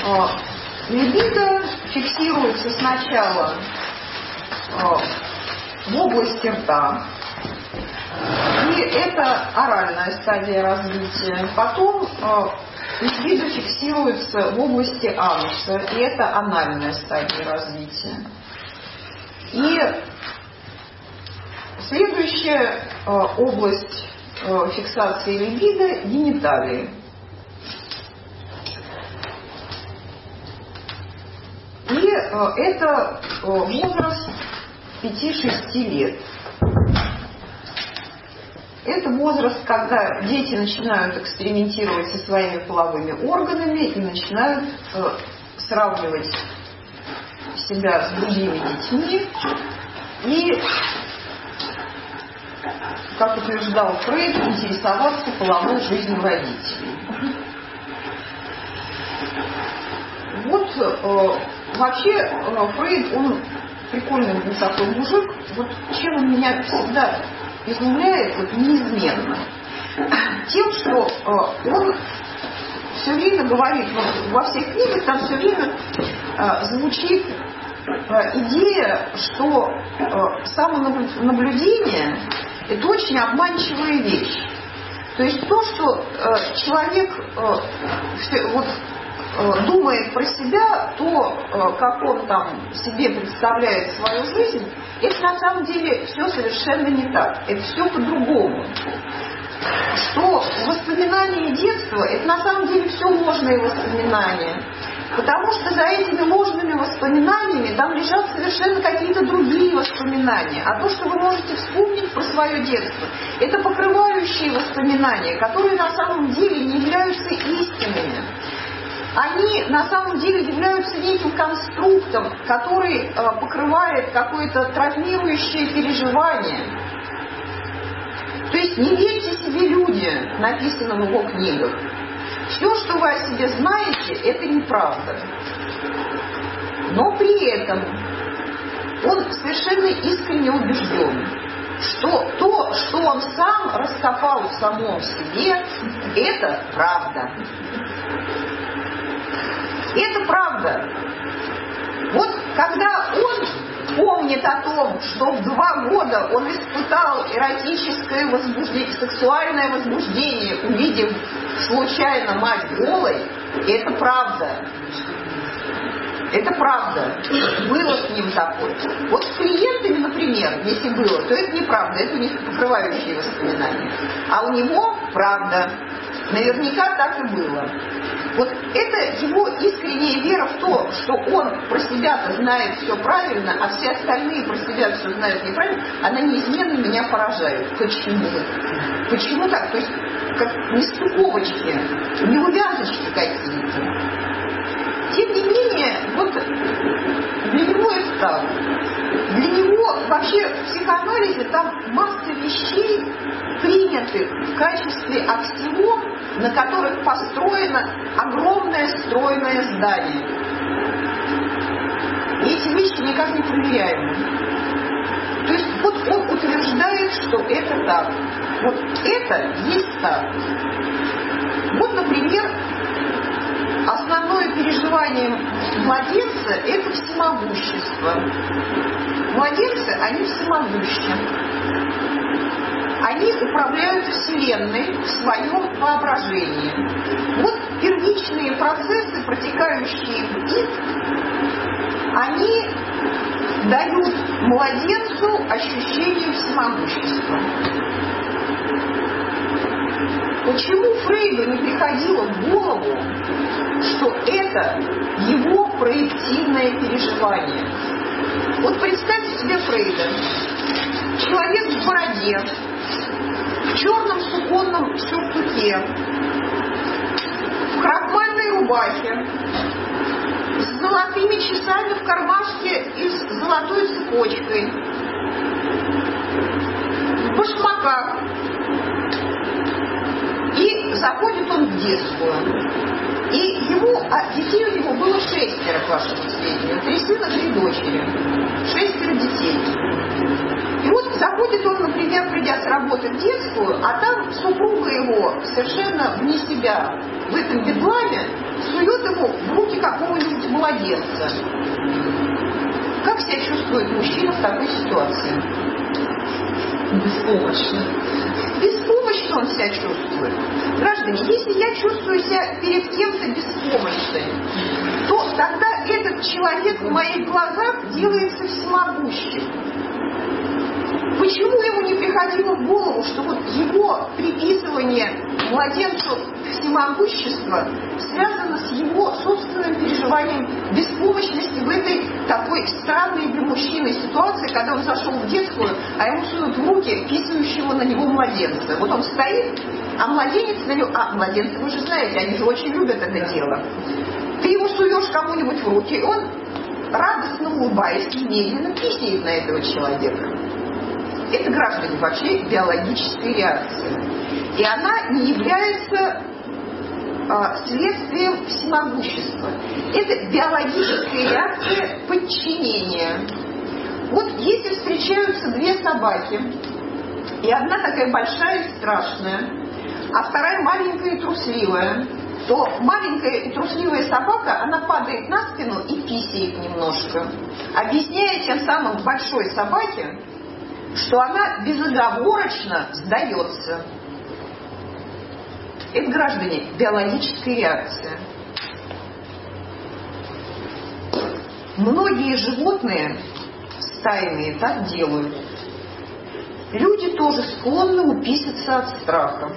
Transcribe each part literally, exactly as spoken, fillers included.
либидо фиксируется сначала в области рта, и это оральная стадия развития. Потом либидо фиксируется в области ануса, и это анальная стадия развития. И следующая область фиксации либидо – гениталии. И это возраст пяти-шести лет. Это возраст, когда дети начинают экспериментировать со своими половыми органами и начинают сравнивать себя с другими детьми и, как утверждал Фрейд, интересоваться половой жизнью родителей. Вот э, вообще э, Фрейд, он прикольный был такой мужик. Вот чем он меня всегда изумляет, вот неизменно. Тем, что э, он все время говорит, вот во всех книгах там все время э, звучит э, идея, что э, самонаблюдение – это очень обманчивая вещь. То есть то, что э, человек э, все, вот, э, думает про себя, то, э, как он там себе представляет свою жизнь, это на самом деле все совершенно не так. Это все по-другому. Что воспоминания детства, это на самом деле все ложные воспоминания. Потому что за этими ложными воспоминаниями там лежат совершенно какие-то другие воспоминания. А то, что вы можете вспомнить про свое детство, это покрывающие воспоминания, которые на самом деле не являются истинными. Они на самом деле являются неким конструктом, который э, покрывает какое-то травмирующее переживание. То есть не верьте себе, люди, написано в его книгах. Все, что вы о себе знаете, это неправда. Но при этом он совершенно искренне убежден, что то, что он сам раскопал в самом себе, это правда. Это правда. Вот когда он помнит о том, что в два года он испытал эротическое возбуждение, сексуальное возбуждение, увидев случайно мать голой, это правда. Это правда. Было с ним такое. Вот с клиентами, например, если было, то это неправда, это у них покрывающие воспоминания. А у него правда. Наверняка так и было. Вот это его искренняя вера в то, что он про себя-то знает все правильно, а все остальные про себя все знают неправильно, она неизменно меня поражает. Почему? Почему так? То есть как нестыковочки, неувязочки какие-то. Тем не менее, вот для него это так. Для него вообще в психоанализе там масса вещей приняты в качестве аксиом, на которых построено огромное стройное здание. И эти вещи никак не проверяемы. То есть вот он утверждает, что это так. Вот это есть так. Вот, например, основное переживание младенца – это всемогущество. Младенцы, они всемогущи. Они управляют Вселенной в своем воображении. Вот первичные процессы, протекающие в них, они дают младенцу ощущение всемогущества. Почему Фрейду не приходило в голову, что это его проективное переживание? Вот представьте себе Фрейда. Человек в бороде, в черном суконном сюртуке, в крахмальной рубахе, с золотыми часами в кармашке и с золотой цепочкой, в башмаках. И заходит он в детскую. И ему, а детей у него было шестеро, к вашему сведению. Три сына, три дочери. Шестеро детей. И вот заходит он, например, придя с работы в детскую, а там супруга его совершенно вне себя в этом бедламе сует ему в руки какой-то младенца. Как себя чувствует мужчина в такой ситуации? Беспомощно. Беспомощно он себя чувствует. Граждане, если я чувствую себя перед кем-то беспомощной, то тогда этот человек в моих глазах делается всемогущим. Почему ему не приходило в голову, что вот его приписывание младенцу всемогущества связано с его собственным переживанием беспомощности в этой такой странной для мужчины ситуации, когда он зашел в детскую, а ему суют в руки писающего на него младенца. Вот он стоит, а младенец на него... А, младенцы, вы же знаете, они же очень любят это дело. Ты ему суешь кому-нибудь в руки, он, радостно улыбаясь, немедленно писает на этого человека. Это, граждане, вообще биологическая реакция. И она не является а, следствием всемогущества. Это биологическая реакция подчинения. Вот если встречаются две собаки, и одна такая большая и страшная, а вторая маленькая и трусливая, то маленькая и трусливая собака, она падает на спину и писает немножко, объясняя тем самым большой собаке, что она безоговорочно сдается. Это, граждане, биологическая реакция. Многие животные стайные так делают. Люди тоже склонны уписаться от страха.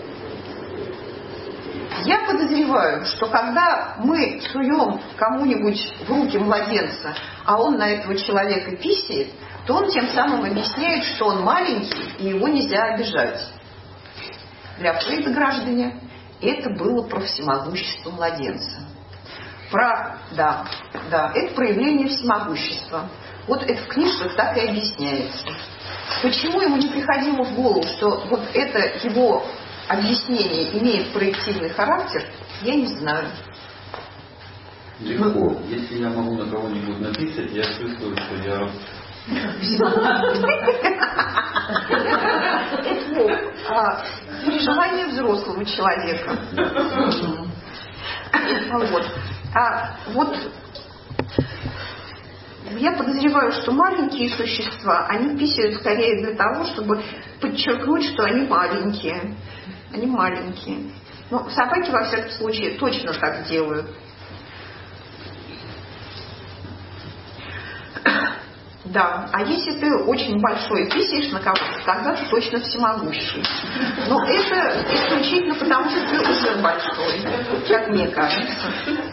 Я подозреваю, что когда мы суем кому-нибудь в руки младенца, а он на этого человека писает, то он тем самым объясняет, что он маленький и его нельзя обижать. Для Фрейда, граждане, это было про всемогущество младенца. Про, да, да, это проявление всемогущества. Вот это в книжках так и объясняется. Почему ему не приходило в голову, что вот это его объяснение имеет проективный характер, я не знаю. Легко. Если я могу на кого-нибудь написать, я чувствую, что я... Это переживание взрослого человека. Вот. А вот я подозреваю, что маленькие существа, они писают скорее для того, чтобы подчеркнуть, что они маленькие. Они маленькие. Но собаки, во всяком случае, точно так делают. Да, а если ты очень большой и писаешь на кого-то, тогда ты точно всемогущий. Но это исключительно потому, что ты уже большой, как мне кажется.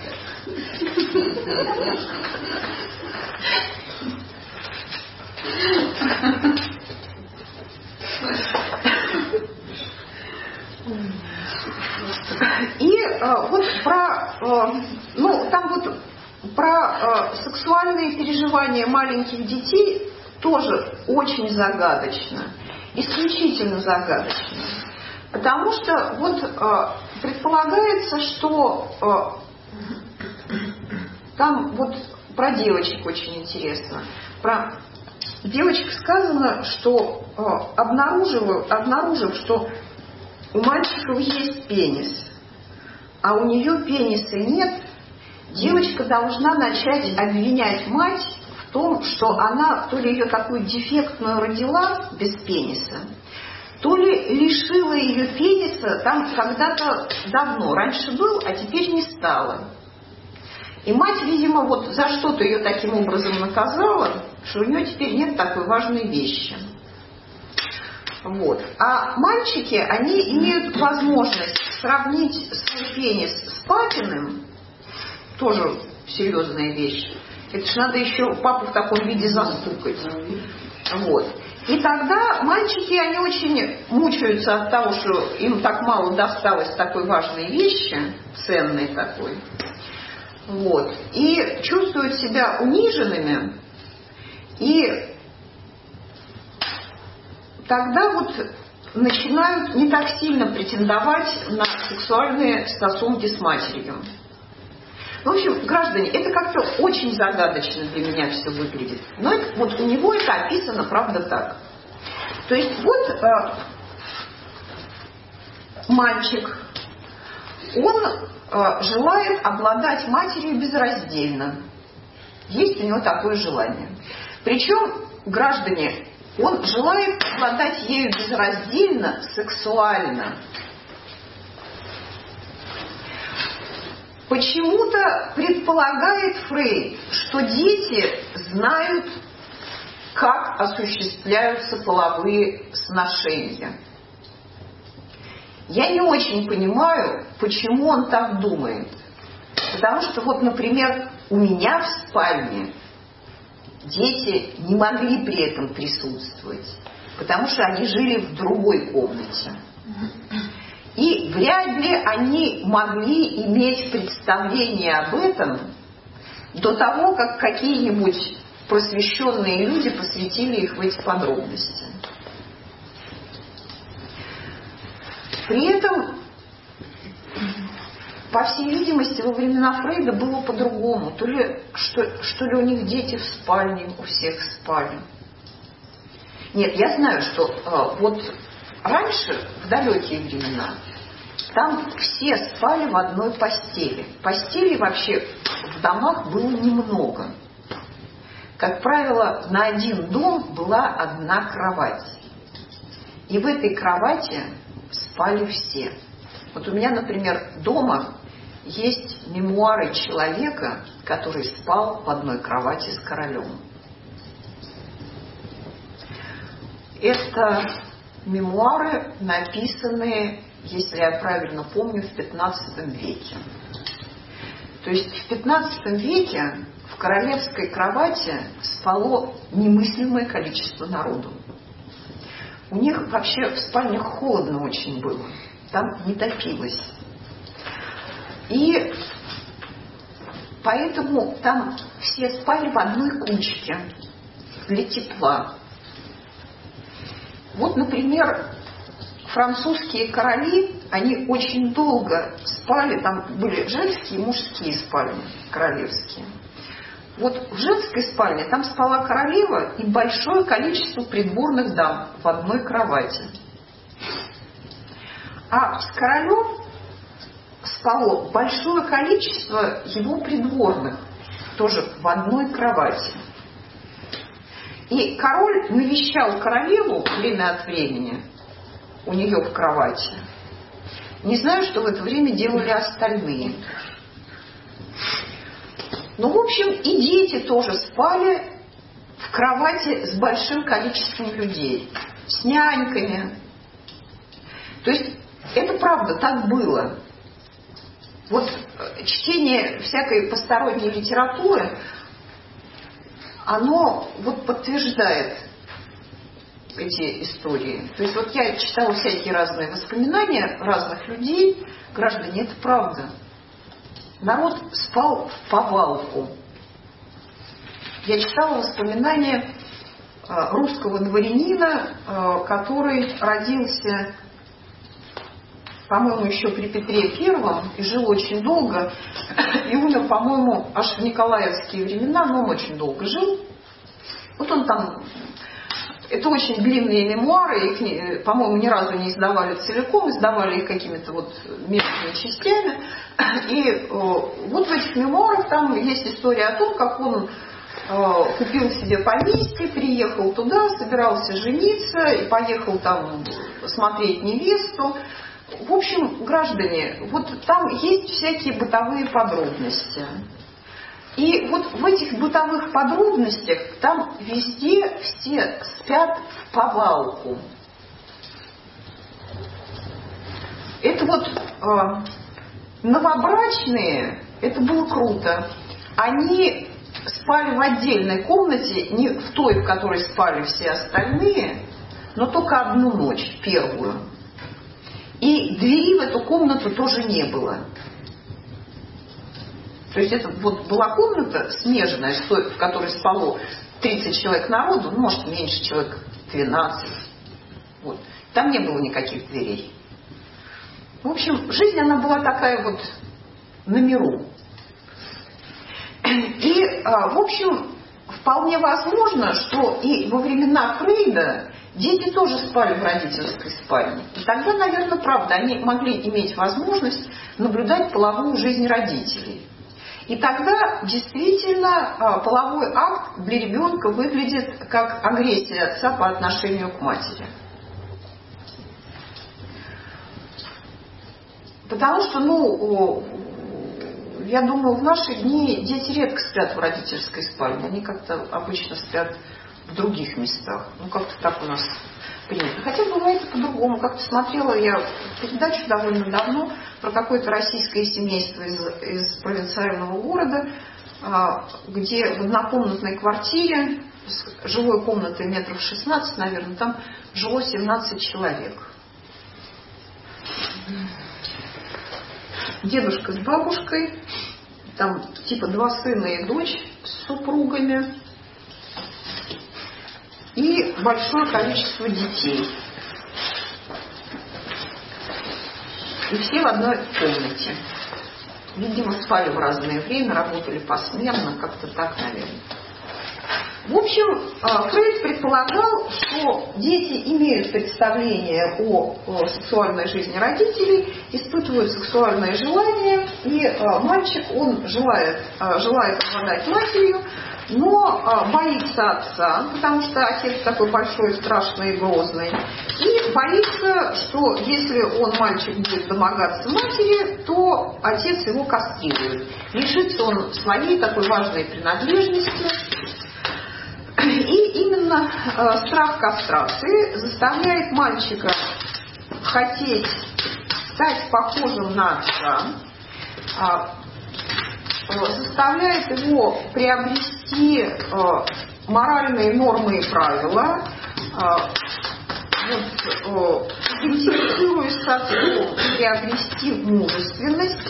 И э, вот про, э, ну, там вот про э, сексуальные переживания маленьких детей тоже очень загадочно, исключительно загадочно. Потому что вот э, предполагается, что э, там вот про девочек очень интересно. Про девочек сказано, что э, обнаружив, обнаружив, что у мальчиков есть пенис, а у нее пениса нет, девочка должна начать обвинять мать в том, что она то ли ее такую дефектную родила без пениса, то ли лишила ее пениса там когда-то давно. Раньше был, а теперь не стало. И мать, видимо, вот за что-то ее таким образом наказала, что у нее теперь нет такой важной вещи. Вот. А мальчики, они имеют возможность сравнить свой пенис с папиным, тоже серьезная вещь. Это ж надо еще папу в таком виде застукать. Вот. И тогда мальчики, они очень мучаются от того, что им так мало досталось такой важной вещи, ценной такой. Вот. И чувствуют себя униженными. И тогда вот начинают не так сильно претендовать на сексуальные стосунки с матерью. В общем, граждане, это как-то очень загадочно для меня все выглядит. Но это, вот у него это описано, правда, так. То есть вот э, мальчик, он э, желает обладать матерью безраздельно. Есть у него такое желание. Причем, граждане, он желает обладать ею безраздельно, сексуально. Почему-то предполагает Фрейд, что дети знают, как осуществляются половые сношения. Я не очень понимаю, почему он так думает. Потому что, вот, например, у меня в спальне дети не могли при этом присутствовать, потому что они жили в другой комнате. И вряд ли они могли иметь представление об этом до того, как какие-нибудь просвещенные люди посвятили их в эти подробности. При этом, по всей видимости, во времена Фрейда было по-другому. То ли, что, что ли у них дети в спальне, у всех спали. Нет, я знаю, что э, вот раньше, в далекие времена, там все спали в одной постели. Постелей вообще в домах было немного. Как правило, на один дом была одна кровать. И в этой кровати спали все. Вот у меня, например, дома есть мемуары человека, который спал в одной кровати с королем. Это мемуары, написанные, если я правильно помню, в пятнадцатом веке. То есть в пятнадцатом веке в королевской кровати спало немыслимое количество народу. У них вообще в спальнях холодно очень было. Там не топилось. И поэтому там все спали в одной кучке для тепла. Вот, например, французские короли, они очень долго спали, там были женские и мужские спальни королевские. Вот в женской спальне там спала королева и большое количество придворных дам в одной кровати. А с королем спало большое количество его придворных, тоже в одной кровати. И король навещал королеву время от времени у нее в кровати. Не знаю, что в это время делали остальные. Ну, в общем, и дети тоже спали в кровати с большим количеством людей, с няньками. То есть, это правда, так было. Вот чтение всякой посторонней литературы, оно вот подтверждает эти истории. То есть, вот я читала всякие разные воспоминания разных людей, граждане, это правда. Народ спал в повалку. Я читала воспоминания русского дворянина, который родился, по-моему, еще при Петре Первом и жил очень долго, и умер, по-моему, аж в николаевские времена, но он очень долго жил. Вот он там... Это очень длинные мемуары, их, по-моему, ни разу не издавали целиком, издавали их какими-то вот мелкими частями. И вот в этих мемуарах там есть история о том, как он купил себе поместье, приехал туда, собирался жениться и поехал там смотреть невесту. В общем, граждане, вот там есть всякие бытовые подробности. И вот в этих бытовых подробностях там везде все спят в повалку. Это вот э, новобрачные, это было круто. Они спали в отдельной комнате, не в той, в которой спали все остальные, но только одну ночь, первую. И двери в эту комнату тоже не было. То есть это вот была комната смежная, в которой спало тридцать человек народу, ну, может, меньше, человек двенадцать. Вот. Там не было никаких дверей. В общем, жизнь, она была такая вот на миру. И, в общем, вполне возможно, что и во времена Фрейда дети тоже спали в родительской спальне. И тогда, наверное, правда, они могли иметь возможность наблюдать половую жизнь родителей. И тогда действительно половой акт для ребенка выглядит как агрессия отца по отношению к матери. Потому что, ну, я думаю, в наши дни дети редко спят в родительской спальне. Они как-то обычно спят в других местах. Ну, как-то так у нас принято. Хотя бывает и по-другому. Как-то смотрела я передачу довольно давно про какое-то российское семейство из, из провинциального города, где в однокомнатной квартире с жилой комнатой метров шестнадцать, наверное, там жило семнадцать человек. Дедушка с бабушкой, там типа два сына и дочь с супругами и большое количество детей. И все в одной комнате. Видимо, спали в разное время, работали посменно, как-то так, наверное. В общем, Фрейд предполагал, что дети имеют представление о, о сексуальной жизни родителей, испытывают сексуальное желание, и мальчик, он желает, желает обладать матерью, но боится отца, потому что отец такой большой, страшный и грозный, и боится, что если он, мальчик, будет домогаться матери, то отец его кастрирует. Лишится он своей такой важной принадлежности. И именно э, страх кастрации заставляет мальчика хотеть стать похожим на отца, э, заставляет его приобрести э, моральные нормы и правила, э, вот, э, идентифицируясь с отцом, приобрести мужественность.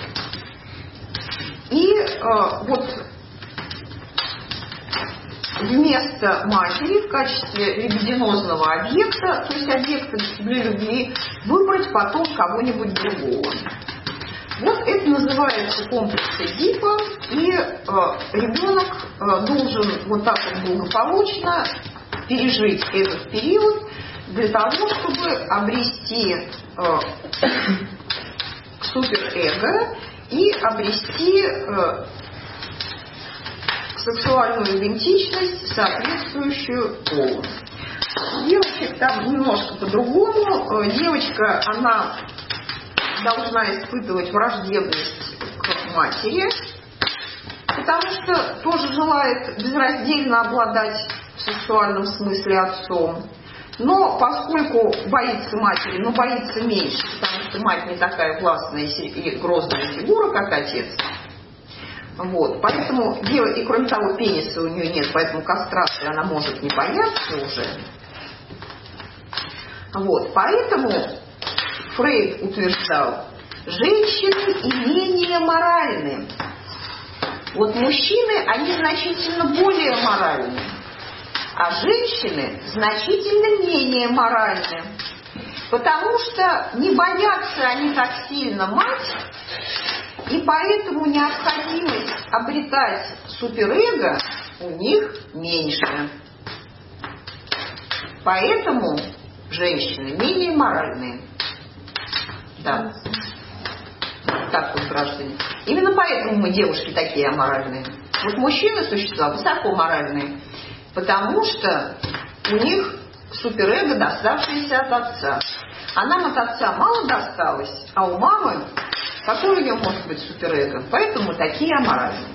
И э, вот вместо матери в качестве либидинозного объекта, то есть объекта для любви, выбрать потом кого-нибудь другого. Вот это называется комплекс Эдипа, и э, ребенок э, должен вот так вот благополучно пережить этот период для того, чтобы обрести э, суперэго и обрести э, сексуальную идентичность, соответствующую полу. Девочек там немножко по-другому. Девочка, она должна испытывать враждебность к матери, потому что тоже желает безраздельно обладать в сексуальном смысле отцом. Но поскольку боится матери, но боится меньше, потому что мать не такая властная и грозная фигура, как отец, вот, поэтому, и кроме того, пениса у нее нет, поэтому кастрации она может не бояться уже. Вот, поэтому Фрейд утверждал, женщины и менее моральны. Вот мужчины, они значительно более моральны, а женщины значительно менее моральны. Потому что не боятся они так сильно мать, и поэтому необходимость обретать суперэго у них меньше. Поэтому женщины менее моральные. Да. Так вот, граждане. Именно поэтому мы, девушки, такие аморальные. Вот мужчины, существа высоко моральные, потому что у них суперэго, доставшееся от отца. А нам от отца мало досталось, а у мамы какой у нее может быть суперэго? Поэтому такие аморальные.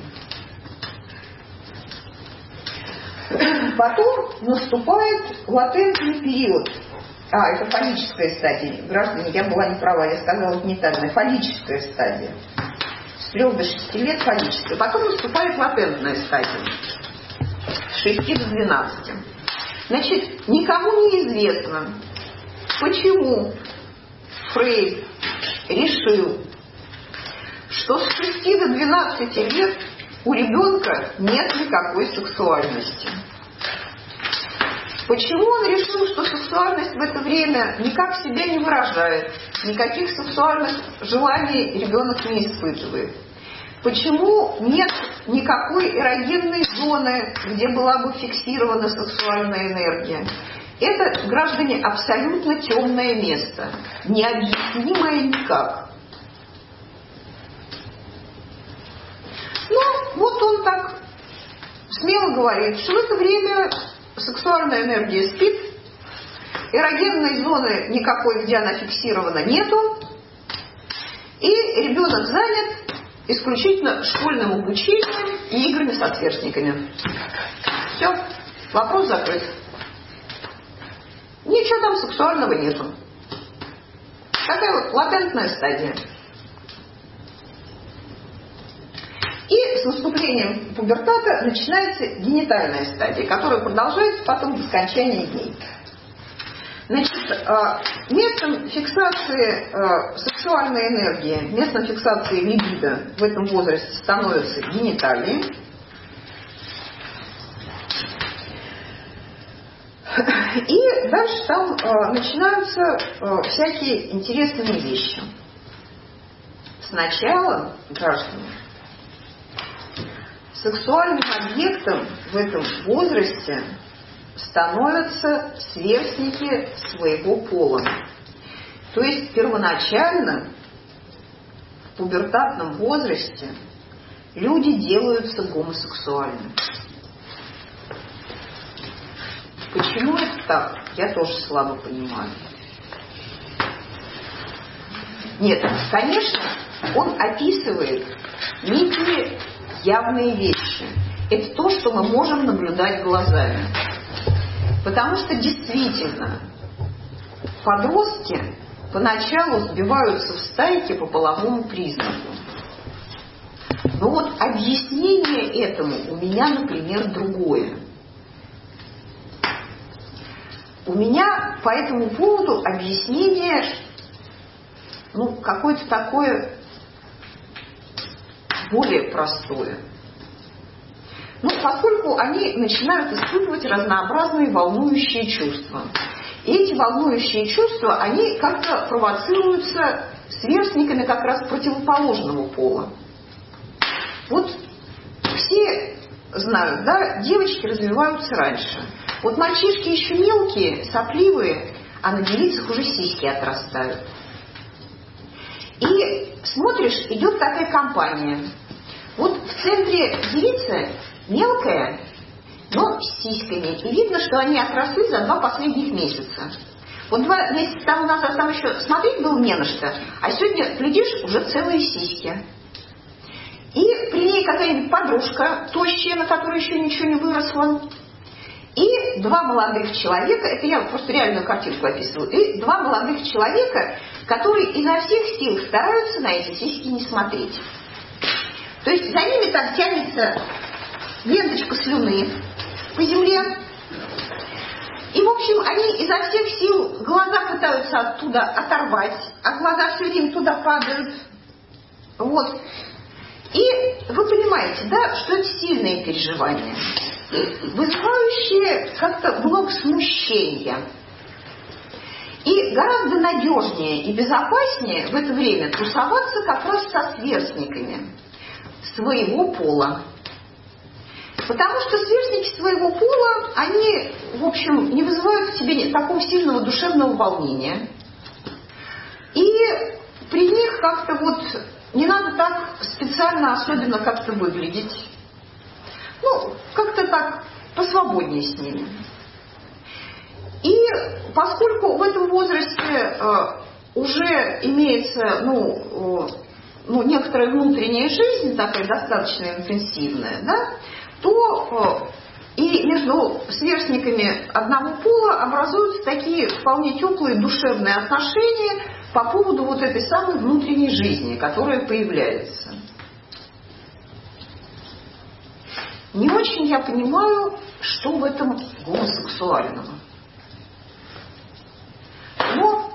Потом наступает латентный период. А, это фаллическая стадия. Граждане, я была не права, я сказала генитальная. Фаллическая стадия. С трех до шести лет фаллическая. Потом наступает латентная стадия. С шести до двенадцати. Значит, никому не известно, почему Фрейд решил, что с шести до двенадцати лет у ребенка нет никакой сексуальности. Почему он решил, что сексуальность в это время никак себя не выражает, никаких сексуальных желаний ребенок не испытывает? Почему нет никакой эрогенной зоны, где была бы фиксирована сексуальная энергия? Это, граждане, абсолютно темное место, необъяснимое никак. Но вот он так смело говорит, что в это время сексуальная энергия спит, эрогенной зоны никакой, где она фиксирована, нету, и ребенок занят исключительно школьным обучением и играми со сверстниками. Все, вопрос закрыт. Ничего там сексуального нету. Такая вот латентная стадия. И с наступлением пубертата начинается генитальная стадия, которая продолжается потом до скончания дней. Значит, местом фиксации сексуальной энергии, местом фиксации либидо в этом возрасте становятся гениталии. И дальше там начинаются всякие интересные вещи. Сначала, граждане, сексуальным объектом в этом возрасте становятся сверстники своего пола. То есть первоначально в пубертатном возрасте люди делаются гомосексуальными. Почему это так, я тоже слабо понимаю. Нет, конечно, он описывает некие явные вещи. Это то, что мы можем наблюдать глазами. Потому что действительно подростки поначалу сбиваются в стайки по половому признаку. Но вот объяснение этому у меня, например, другое. У меня по этому поводу объяснение, ну, какое-то такое более простое. Ну, поскольку они начинают испытывать разнообразные волнующие чувства. И эти волнующие чувства, они как-то провоцируются сверстниками как раз противоположного пола. Вот все знают, да, девочки развиваются раньше. Вот мальчишки еще мелкие, сопливые, а на девицах уже сиськи отрастают. И смотришь, идет такая компания. Вот в центре девица мелкая, но с сиськами. И видно, что они отросли за два последних месяца. Вот два месяца тому назад там еще смотреть было не на что, а сегодня, глядишь, уже целые сиськи. И при ней какая-нибудь подружка, тощая, на которой еще ничего не выросло. И два молодых человека, это я просто реальную картинку описываю, и два молодых человека, которые изо всех сил стараются на эти сиськи не смотреть. То есть за ними так тянется ленточка слюны по земле. И, в общем, они изо всех сил глаза пытаются оттуда оторвать, а глаза все время туда падают. Вот. И вы понимаете, да, что это сильные переживания, вызывающие как-то много смущения. И гораздо надежнее и безопаснее в это время тусоваться как раз со сверстниками своего пола. Потому что сверстники своего пола, они, в общем, не вызывают в тебе такого сильного душевного волнения. И при них как-то вот не надо так специально особенно как-то выглядеть. Ну, как-то так посвободнее с ними. И поскольку в этом возрасте э, уже имеется, ну, э, ну, некоторая внутренняя жизнь, такая достаточно интенсивная, да, то э, и между сверстниками одного пола образуются такие вполне теплые душевные отношения по поводу вот этой самой внутренней жизни, которая появляется. Не очень я понимаю, что в этом гомосексуального. Но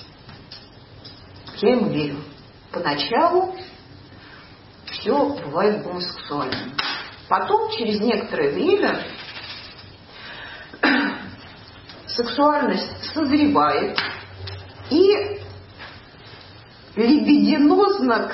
я ему верю. Поначалу все бывает гомосексуальным. Потом, через некоторое время, сексуальность созревает и либидинозно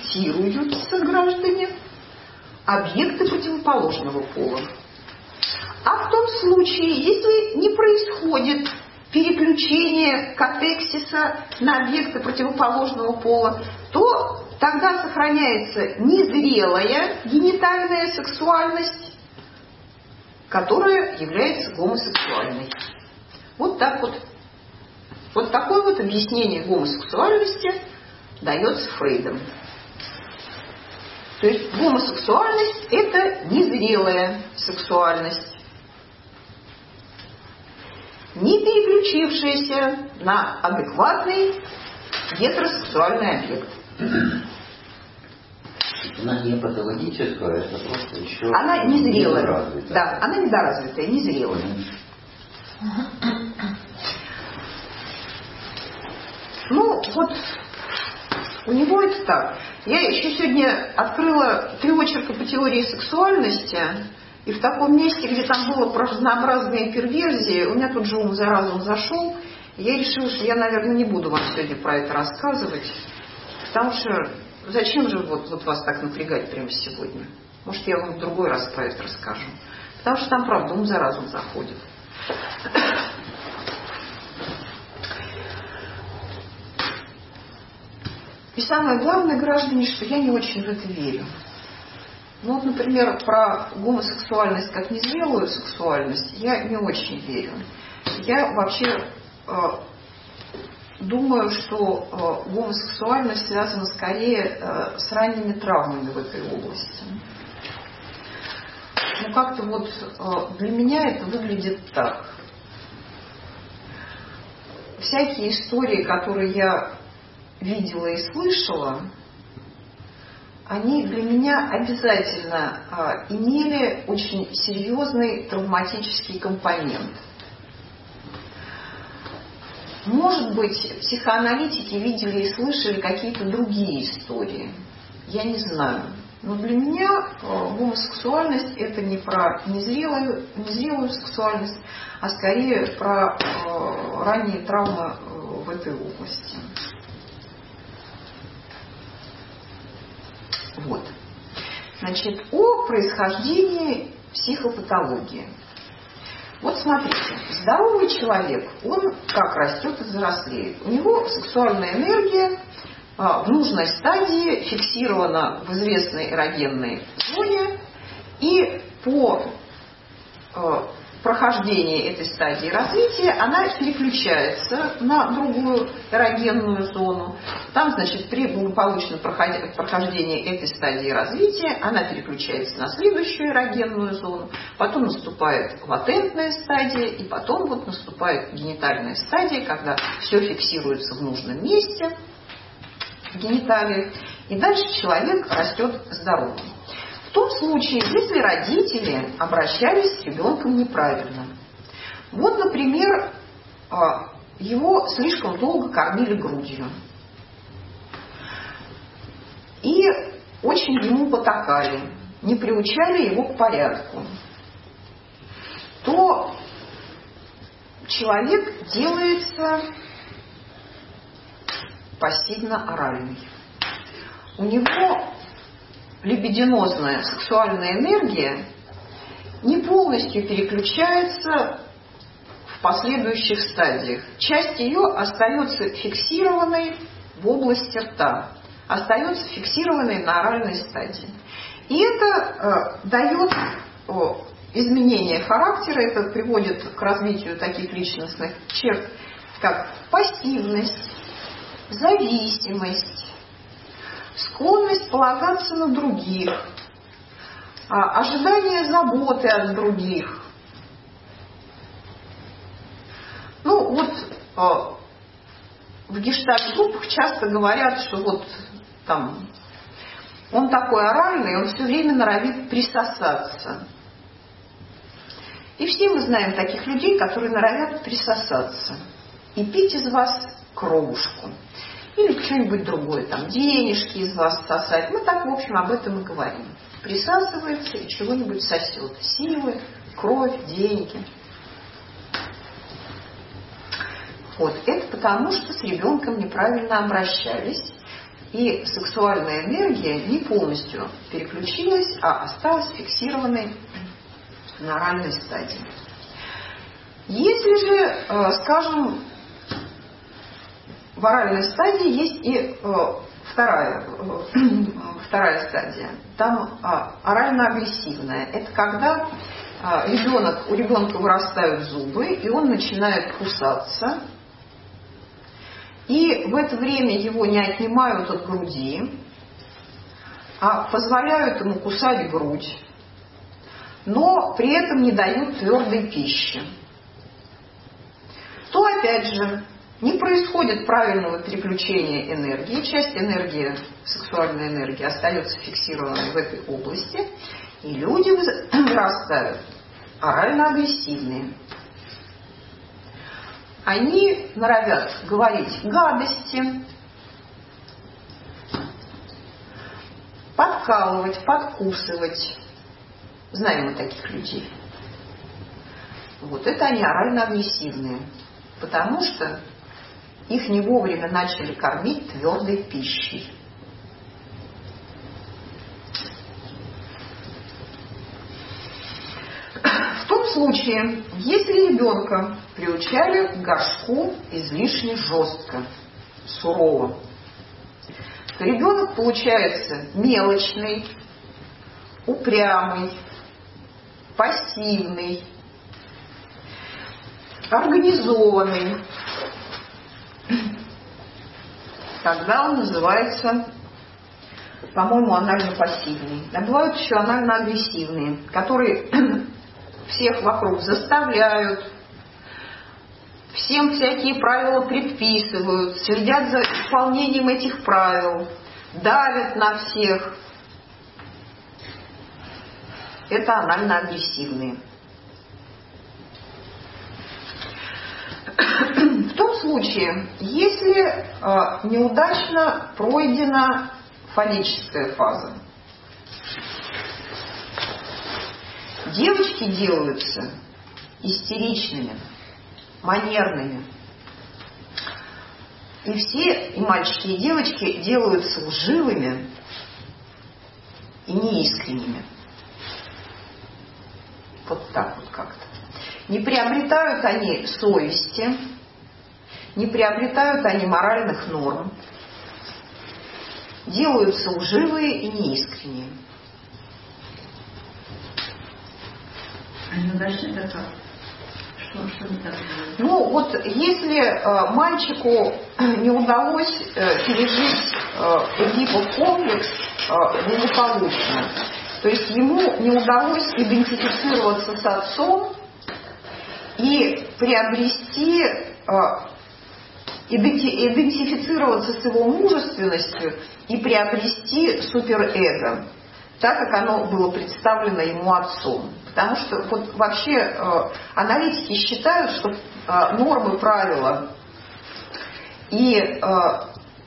контактируются граждане объекты противоположного пола. А в том случае, если не происходит переключение катексиса на объекты противоположного пола, то тогда сохраняется незрелая генитальная сексуальность, которая является гомосексуальной. Вот так вот. Вот такое вот объяснение гомосексуальности дается Фрейдом. То есть гомосексуальность – это незрелая сексуальность, не переключившаяся на адекватный гетеросексуальный объект. Она не патологическая, это просто еще... Она незрелая. Недоразвитая. Да, она недоразвитая, незрелая. Ну, вот у него это так. Я еще сегодня открыла три очерка по теории сексуальности, и в таком месте, где там было про разнообразные перверзии, у меня тут же ум за разум зашел, и я решила, что я, наверное, не буду вам сегодня про это рассказывать, потому что зачем же вот, вот вас так напрягать прямо сегодня? Может, я вам в другой раз про это расскажу. Потому что там, правда, ум за разум заходит. И самое главное, граждане, что я не очень в это верю. Ну вот, например, про гомосексуальность как незрелую сексуальность я не очень верю. Я вообще э, думаю, что э, гомосексуальность связана скорее э, с ранними травмами в этой области. Ну как-то вот э, для меня это выглядит так. Всякие истории, которые я видела и слышала, они для меня обязательно а, имели очень серьезный травматический компонент. Может быть, психоаналитики видели и слышали какие-то другие истории. Я не знаю. Но для меня а, гомосексуальность это не про незрелую, незрелую сексуальность, а скорее про а, ранние травмы а, в этой области. Вот. Значит, о происхождении психопатологии. Вот смотрите, здоровый человек, он как растет и взрослеет. У него сексуальная энергия а, в нужной стадии фиксирована в известной эрогенной зоне, и по а, прохождении этой стадии развития она переключается на другую эрогенную зону. Там, значит, при благополучном прохождении этой стадии развития она переключается на следующую эрогенную зону, потом наступает латентная стадия, и потом вот наступает генитальная стадия, когда все фиксируется в нужном месте в гениталиях, и дальше человек растет здоровым. В том случае, если родители обращались с ребенком неправильно. Вот, например, его слишком долго кормили грудью. И очень ему потакали, не приучали его к порядку. То человек делается пассивно-оральный. У него либидинозная сексуальная энергия не полностью переключается в последующих стадиях. Часть ее остается фиксированной в области рта, остается фиксированной на оральной стадии. И это э, дает э, изменение характера, это приводит к развитию таких личностных черт, как пассивность, зависимость, склонность полагаться на других, ожидание заботы от других. Ну вот в гештальт-группах часто говорят, что вот там он такой оральный, он все время норовит присосаться. И все мы знаем таких людей, которые норовят присосаться и пить из вас кровушку. Или что-нибудь другое, там, денежки из вас сосать. Мы так, в общем, об этом и говорим. Присасывается и чего-нибудь сосет. Силы, кровь, деньги. Вот. Это потому, что с ребенком неправильно обращались. И сексуальная энергия не полностью переключилась, а осталась фиксированной на оральной стадии. Если же, скажем, в оральной стадии есть и вторая, вторая стадия, там орально-агрессивная. Это когда ребенок, у ребенка вырастают зубы, и он начинает кусаться, и в это время его не отнимают от груди, а позволяют ему кусать грудь, но при этом не дают твердой пищи. То опять же не происходит правильного переключения энергии, часть энергии, сексуальной энергии остается фиксированной в этой области, и люди вырастают орально-агрессивные. Они норовят говорить гадости, подкалывать, подкусывать. Знаем мы таких людей. Вот это они орально-агрессивные, потому что их не вовремя начали кормить твердой пищей. В том случае, если ребенка приучали к горшку излишне жестко, сурово, то ребенок получается мелочный, упрямый, пассивный, организованный. Тогда он называется, по-моему, анально-пассивный. А бывают еще анально-агрессивные, которые всех вокруг заставляют, всем всякие правила предписывают, следят за исполнением этих правил, давят на всех. Это анально-агрессивные. В том случае, если э, неудачно пройдена фаллическая фаза, девочки делаются истеричными, манерными. И все, и мальчики, и девочки делаются лживыми и неискренними. Вот так вот как-то. Не приобретают они совести, не приобретают они моральных норм, делаются лживые и неискренние. А неудачно это как? Что, что не так? Ну вот если э, мальчику не удалось э, пережить э, Эдипов комплекс э, благополучно, то есть ему не удалось идентифицироваться с отцом и приобрести, э, идентифицироваться с его мужественностью и приобрести суперэго, так как оно было представлено ему отцом. Потому что вот вообще э, аналитики считают, что э, нормы, правила и э,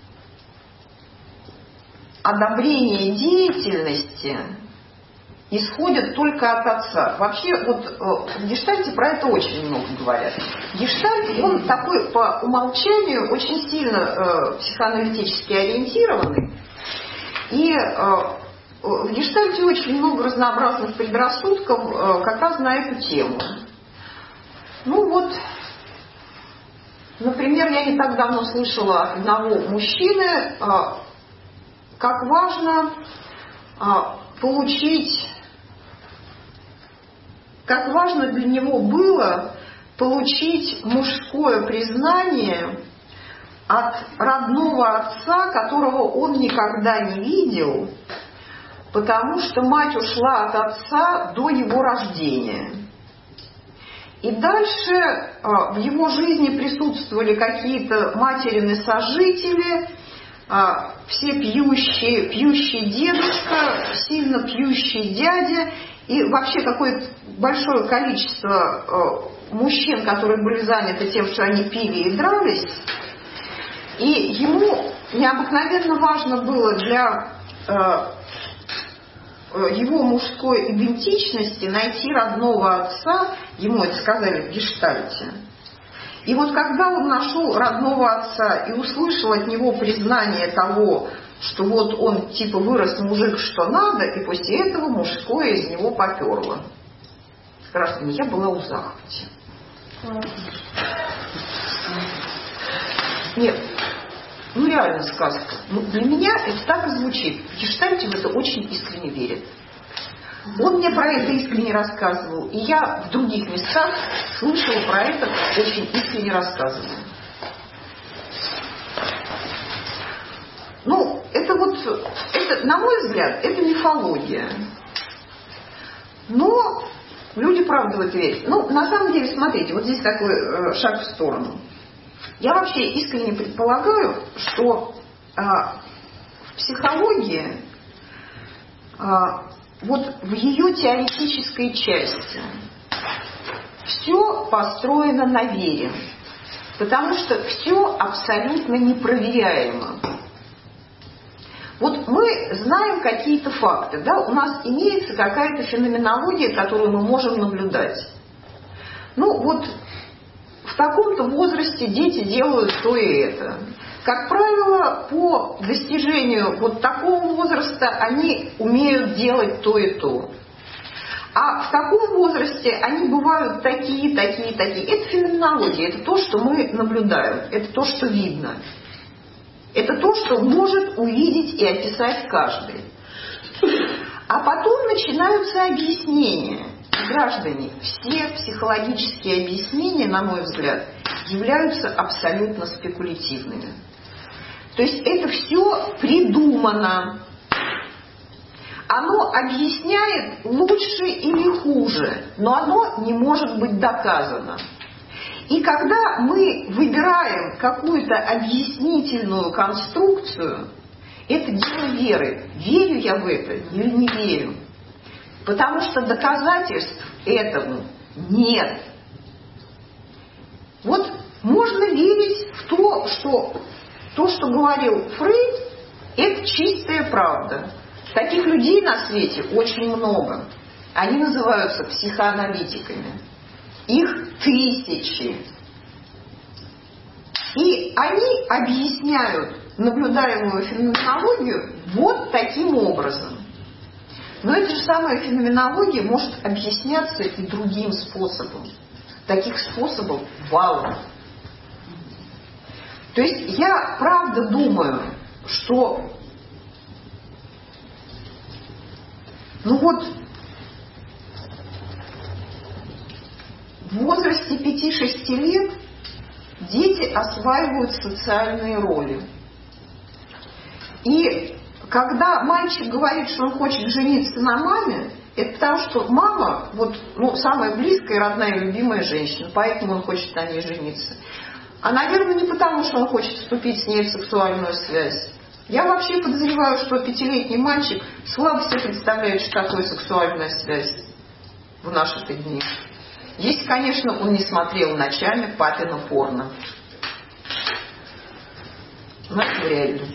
одобрение деятельности исходят только от отца. Вообще вот э, в гештальте про это очень много говорят. Гештальт, он такой по умолчанию очень сильно э, психоаналитически ориентированный. И э, в гештальте очень много разнообразных предрассудков э, как раз на эту тему. Ну вот, например, я не так давно слышала от одного мужчины, э, как важно э, получить, как важно для него было получить мужское признание от родного отца, которого он никогда не видел, потому что мать ушла от отца до его рождения. И дальше э, в его жизни присутствовали какие-то материны-сожители, э, все пьющие, пьющий дедушка, сильно пьющий дядя, и вообще какое-то большое количество э, мужчин, которые были заняты тем, что они пили и дрались. И ему необыкновенно важно было для э, его мужской идентичности найти родного отца, ему это сказали в гештальте. И вот когда он нашел родного отца и услышал от него признание того, что вот он типа вырос мужик, что надо, и после этого мужское из него поперло. граждане, я была у захвате. Нет, ну реально сказка. Ну, для меня это так и звучит. В гештальте в это очень искренне верит. Он мне про это искренне рассказывал, и я в других местах слышала про это очень искренне рассказывала. Ну, это вот, это, на мой взгляд, это мифология. Но люди правда в это верят. Ну, на самом деле, смотрите, вот здесь такой э, шаг в сторону. Я вообще искренне предполагаю, что э, в психологии, э, вот в ее теоретической части, все построено на вере. Потому что все абсолютно непроверяемо. Вот мы знаем какие-то факты, да, у нас имеется какая-то феноменология, которую мы можем наблюдать. Ну вот в таком-то возрасте дети делают то и это. Как правило, по достижению вот такого возраста они умеют делать то и то. А в таком возрасте они бывают такие, такие, такие. Это феноменология, это то, что мы наблюдаем, это то, что видно. Это то, что может увидеть и описать каждый. А потом начинаются объяснения. Граждане, все психологические объяснения, на мой взгляд, являются абсолютно спекулятивными. То есть это все придумано. Оно объясняет лучше или хуже, но оно не может быть доказано. И когда мы выбираем какую-то объяснительную конструкцию, это дело веры. Верю я в это или не верю? Потому что доказательств этому нет. Вот можно верить в то, что то, что говорил Фрейд, это чистая правда. Таких людей на свете очень много. Они называются психоаналитиками. Их тысячи. И они объясняют наблюдаемую феноменологию вот таким образом. Но эта же самая феноменология может объясняться и другим способом. Таких способов валом. То есть я правда думаю, что ну вот в возрасте пяти-шести лет дети осваивают социальные роли. И когда мальчик говорит, что он хочет жениться на маме, это потому что мама, вот, ну, самая близкая, родная, любимая женщина, поэтому он хочет на ней жениться. А, наверное, не потому, что он хочет вступить с ней в сексуальную связь. Я вообще подозреваю, что пятилетний мальчик слабо себе представляет, что такое сексуальная связь в наши-то дни. Если, конечно, он не смотрел ночами папино порно. Но это вряд ли.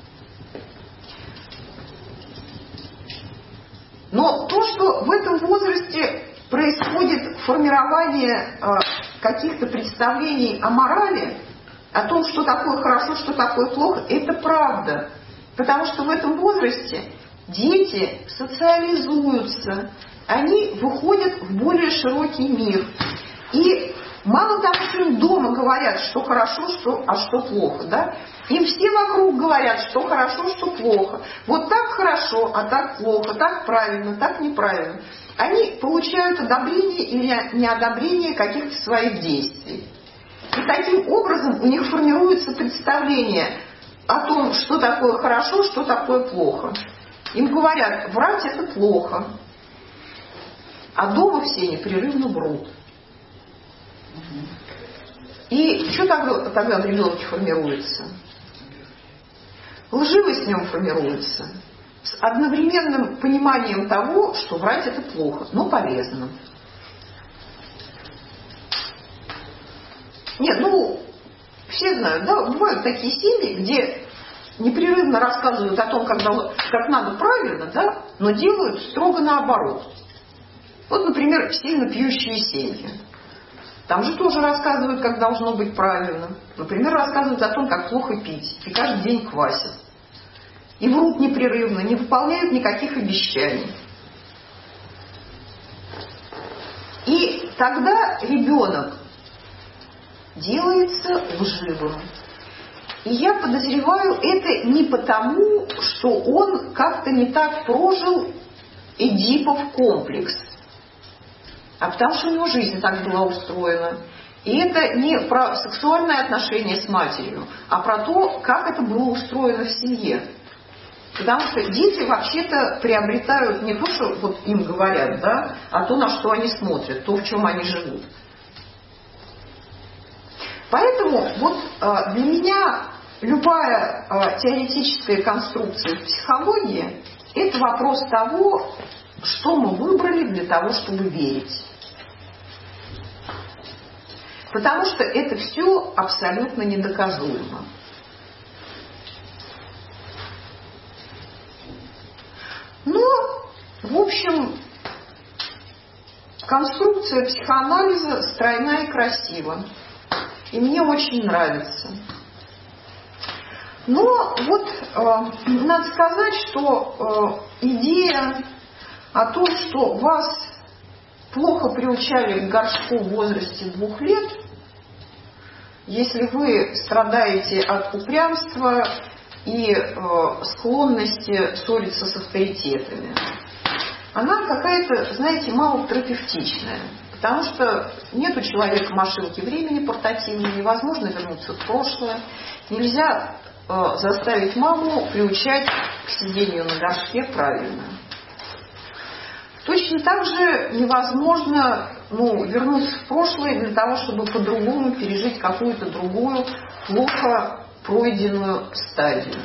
Но то, что в этом возрасте происходит формирование э, каких-то представлений о морали, о том, что такое хорошо, что такое плохо, это правда. Потому что в этом возрасте дети социализуются, они выходят в более широкий мир. И мало того, что им дома говорят, что хорошо, что, а что плохо, да? Им все вокруг говорят, что хорошо, что плохо. Вот так хорошо, а так плохо, так правильно, так неправильно. Они получают одобрение или неодобрение каких-то своих действий. И таким образом у них формируется представление о том, что такое хорошо, что такое плохо. Им говорят, врать это плохо. А дома все непрерывно врут. И что тогда, тогда в ребенке формируется? Лживость в нем формируется с одновременным пониманием того, что врать это плохо, но полезно. Нет, ну, все знают, да, бывают такие семьи, где непрерывно рассказывают о том, как, как надо правильно, да, но делают строго наоборот. Вот, например, сильно пьющие семьи. Там же тоже рассказывают, как должно быть правильно. Например, рассказывают о том, как плохо пить. И каждый день квасят. И врут непрерывно, не выполняют никаких обещаний. И тогда ребенок делается лживым. И я подозреваю, это не потому, что он как-то не так прожил Эдипов комплекс, а потому что у него жизнь так была устроена. И это не про сексуальные отношения с матерью, а про то, как это было устроено в семье. Потому что дети вообще-то приобретают не то, что вот им говорят, да, а то, на что они смотрят, то, в чем они живут. Поэтому вот для меня любая теоретическая конструкция в психологии – это вопрос того, что мы выбрали для того, чтобы верить. Потому что это все абсолютно недоказуемо. Но, в общем, конструкция психоанализа стройна и красива. И мне очень нравится. Но вот э, надо сказать, что э, идея о том, что вас плохо приучали к горшку в возрасте двух лет, если вы страдаете от упрямства и э, склонности ссориться с авторитетами, она какая-то, знаете, малотерапевтичная. Потому что нет у человека машинки времени портативной, невозможно вернуться в прошлое, нельзя э, заставить маму приучать к сидению на горшке правильно. Точно так же невозможно ну, вернуться в прошлое для того, чтобы по-другому пережить какую-то другую, плохо пройденную стадию.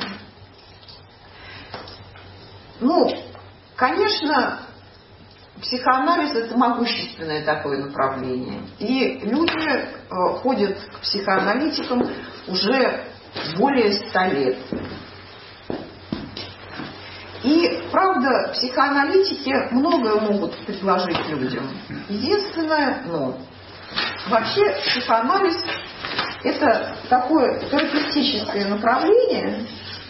Ну, конечно, психоанализ – это могущественное такое направление. И люди э, ходят к психоаналитикам уже более ста лет. И, правда, психоаналитики многое могут предложить людям. Единственное, но вообще психоанализ – это такое терапевтическое направление,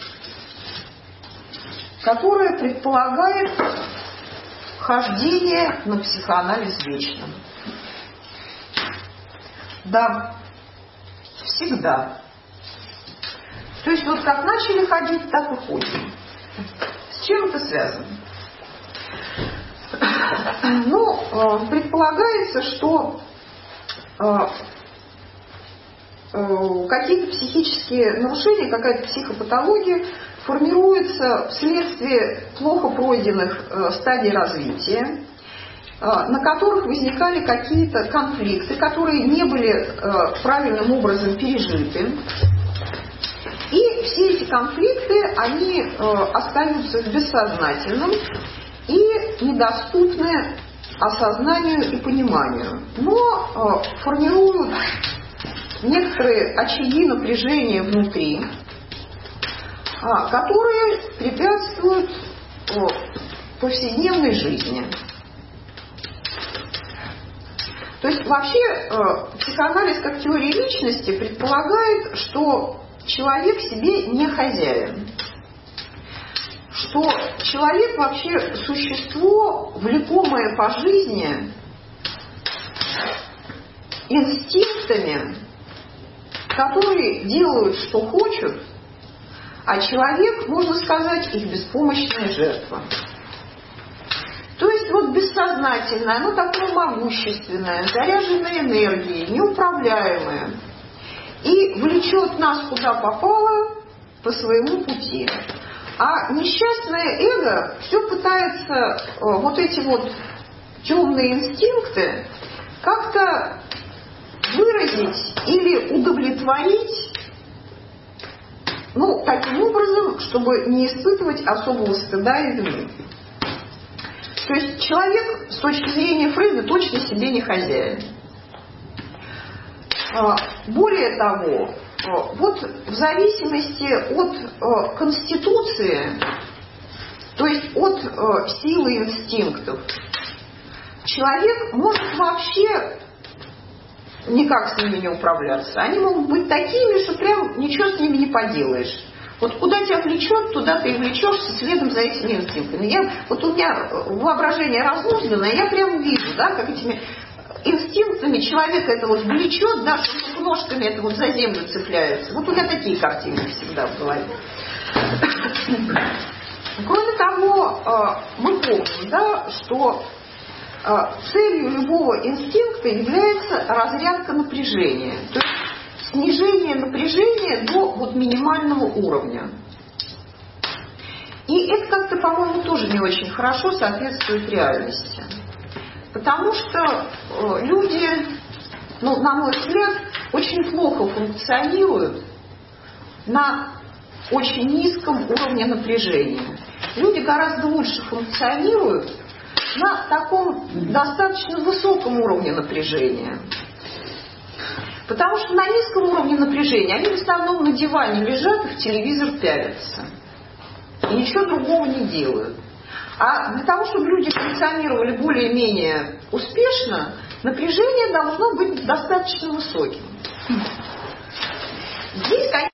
которое предполагает хождение на психоанализ вечно. Да, всегда. То есть вот как начали ходить, так и ходим. С чем это связано? Ну, предполагается, что какие-то психические нарушения, какая-то психопатология формируется вследствие плохо пройденных стадий развития, на которых возникали какие-то конфликты, которые не были правильным образом пережиты. И все эти конфликты, они остаются в бессознательном и недоступны осознанию и пониманию, но формируют некоторые очаги напряжения внутри, которые препятствуют повседневной жизни. То есть вообще психоанализ как теория личности предполагает, что человек себе не хозяин, что человек вообще существо, влекомое по жизни инстинктами, которые делают, что хочут, а человек, можно сказать, их беспомощная жертва. То есть вот бессознательное, оно такое могущественное, заряженное энергией, неуправляемое, и влечет нас куда попало по своему пути. А несчастное эго все пытается вот эти вот темные инстинкты как-то выразить или удовлетворить, ну, таким образом, чтобы не испытывать особого стыда и вины. То есть человек, с точки зрения Фрейда, точно себе не хозяин. Более того, вот в зависимости от конституции, то есть от силы инстинктов, человек может вообще никак с ними не управляться. Они могут быть такими, что прям ничего с ними не поделаешь. Вот куда тебя влечет, туда ты и влечешься следом за этими инстинктами. Я, вот у меня воображение разнузданное, я прям вижу, да, как этими инстинктами человека это вот влечет, да, что ножками это вот за землю цепляется. Вот у меня такие картины всегда в голове. Кроме того, мы помним, да, что целью любого инстинкта является разрядка напряжения, то есть снижение напряжения до вот минимального уровня. И это как-то, по-моему, тоже не очень хорошо соответствует реальности. Потому что люди, ну, на мой взгляд, очень плохо функционируют на очень низком уровне напряжения. Люди гораздо лучше функционируют на таком достаточно высоком уровне напряжения. Потому что на низком уровне напряжения они в основном на диване лежат и в телевизор пялятся. И ничего другого не делают. А для того, чтобы люди функционировали более-менее успешно, напряжение должно быть достаточно высоким. Здесь, конечно,